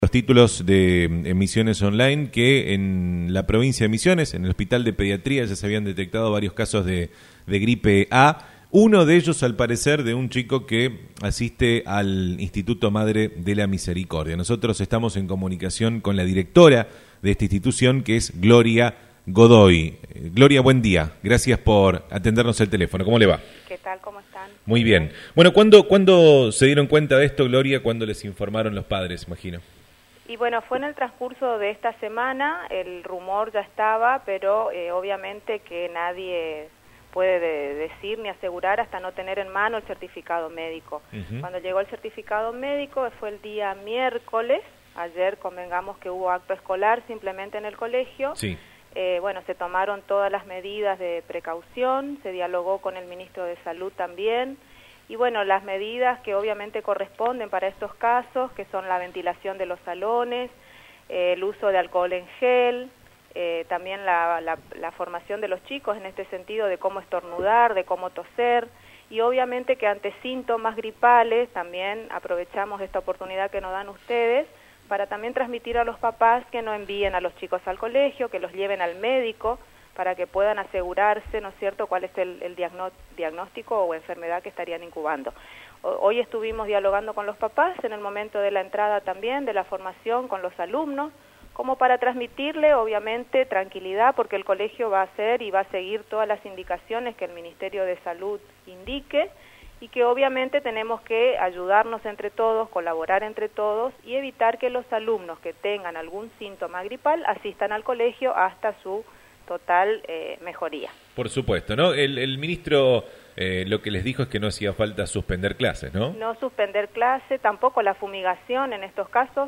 Los títulos de Misiones Online que en la provincia de Misiones, en el Hospital de Pediatría, ya se habían detectado varios casos de gripe A. Uno de ellos, al parecer, de un chico que asiste al Instituto Madre de la Misericordia. Nosotros estamos en comunicación con la directora de esta institución, que es Gloria Godoy. Gloria, buen día. Gracias por atendernos el teléfono. ¿Cómo le va? ¿Qué tal? ¿Cómo están? Muy bien. Bueno, ¿cuándo se dieron cuenta de esto, Gloria? ¿Cuándo les informaron los padres, imagino? Y bueno, fue en el transcurso de esta semana, el rumor ya estaba, pero obviamente que nadie puede decir ni asegurar hasta no tener en mano el certificado médico. Cuando llegó el certificado médico fue el día miércoles, ayer convengamos que hubo acto escolar simplemente en el colegio. Sí. Bueno, se tomaron todas las medidas de precaución, se dialogó con el ministro de Salud también. Y bueno, las medidas que obviamente corresponden para estos casos, que son la ventilación de los salones, el uso de alcohol en gel, también la formación de los chicos en este sentido de cómo estornudar, de cómo toser, y obviamente que ante síntomas gripales también aprovechamos esta oportunidad que nos dan ustedes para también transmitir a los papás que no envíen a los chicos al colegio, que los lleven al médico, para que puedan asegurarse, ¿no es cierto?, cuál es el diagnóstico o enfermedad que estarían incubando. Hoy estuvimos dialogando con los papás en el momento de la entrada también, de la formación con los alumnos, como para transmitirle, obviamente, tranquilidad, porque el colegio va a hacer y va a seguir todas las indicaciones que el Ministerio de Salud indique, y que obviamente tenemos que ayudarnos entre todos, colaborar entre todos, y evitar que los alumnos que tengan algún síntoma gripal asistan al colegio hasta su total mejoría. Por supuesto, ¿no? El ministro lo que les dijo es que no hacía falta suspender clases, ¿no? No suspender clases, tampoco la fumigación en estos casos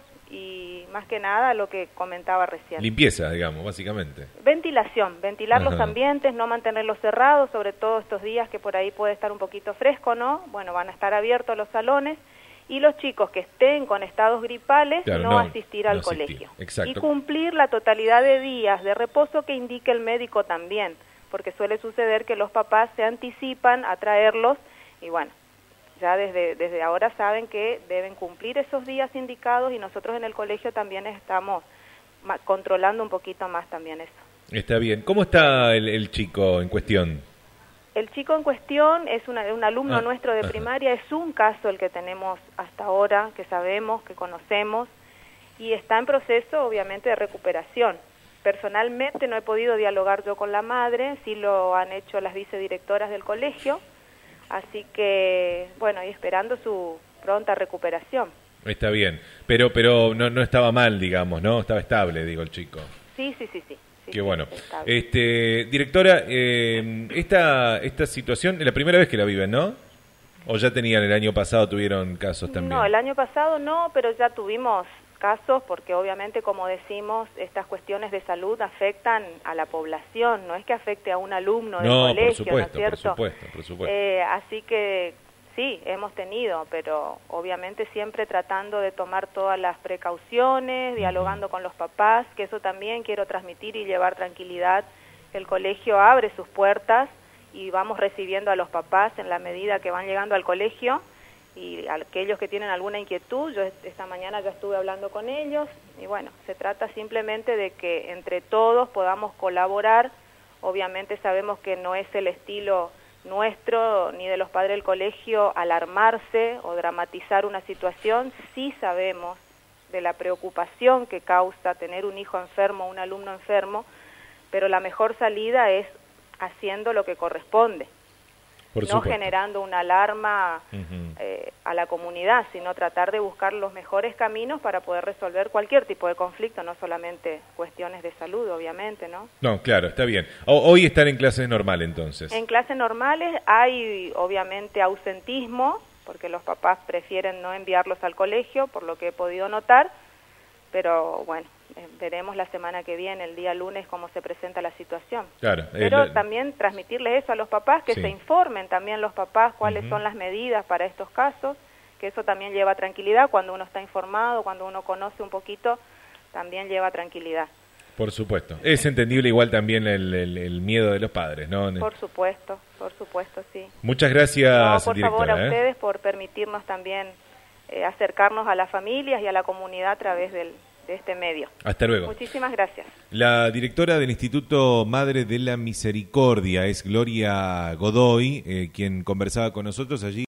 y más que nada lo que comentaba recién. Limpieza, digamos, básicamente. Ventilación, ventilar los ambientes, no mantenerlos cerrados, sobre todo estos días que por ahí puede estar un poquito fresco, ¿no? Bueno, van a estar abiertos los salones. Y los chicos que estén con estados gripales, claro, no asistir al colegio. Exacto. Y cumplir la totalidad de días de reposo que indique el médico también, porque suele suceder que los papás se anticipan a traerlos y bueno, ya desde ahora saben que deben cumplir esos días indicados y nosotros en el colegio también estamos controlando un poquito más también eso. Está bien. ¿Cómo está el chico en cuestión? El chico en cuestión es un alumno nuestro de primaria, es un caso el que tenemos hasta ahora, que sabemos, que conocemos, y está en proceso, obviamente, de recuperación. Personalmente no he podido dialogar yo con la madre, sí lo han hecho las vicedirectoras del colegio, así que, bueno, y esperando su pronta recuperación. Está bien, pero no estaba mal, digamos, ¿no? Estaba estable, digo, el chico. Sí. Qué bueno. Directora, esta situación es la primera vez que la viven, ¿no? ¿O ya tenían el año pasado, tuvieron casos también? No, el año pasado no, pero ya tuvimos casos porque obviamente, como decimos, estas cuestiones de salud afectan a la población, no es que afecte a un alumno del colegio, ¿no es cierto? Por supuesto. Así que sí, hemos tenido, pero obviamente siempre tratando de tomar todas las precauciones, dialogando con los papás, que eso también quiero transmitir y llevar tranquilidad. El colegio abre sus puertas y vamos recibiendo a los papás en la medida que van llegando al colegio y aquellos que tienen alguna inquietud, yo esta mañana ya estuve hablando con ellos y bueno, se trata simplemente de que entre todos podamos colaborar. Obviamente sabemos que no es el estilo nuestro ni de los padres del colegio alarmarse o dramatizar una situación. Sí sabemos de la preocupación que causa tener un hijo enfermo, un alumno enfermo, pero la mejor salida es haciendo lo que corresponde, no generando una alarma a la comunidad, sino tratar de buscar los mejores caminos para poder resolver cualquier tipo de conflicto, no solamente cuestiones de salud, obviamente, ¿no? No, claro, está bien. Hoy están en clases normales, entonces. En clases normales hay, obviamente, ausentismo, porque los papás prefieren no enviarlos al colegio, por lo que he podido notar, pero bueno, veremos la semana que viene, el día lunes, cómo se presenta la situación. Claro. Pero también transmitirles eso a los papás, que se informen también los papás cuáles son las medidas para estos casos, que eso también lleva tranquilidad. Cuando uno está informado, cuando uno conoce un poquito, también lleva tranquilidad. Por supuesto. Es entendible igual también el miedo de los padres, ¿no? Por supuesto, sí. Muchas gracias, por directora, favor, a ustedes por permitirnos también acercarnos a las familias y a la comunidad a través de este medio. Hasta luego. Muchísimas gracias. La directora del Instituto Madre de la Misericordia es Gloria Godoy, quien conversaba con nosotros allí.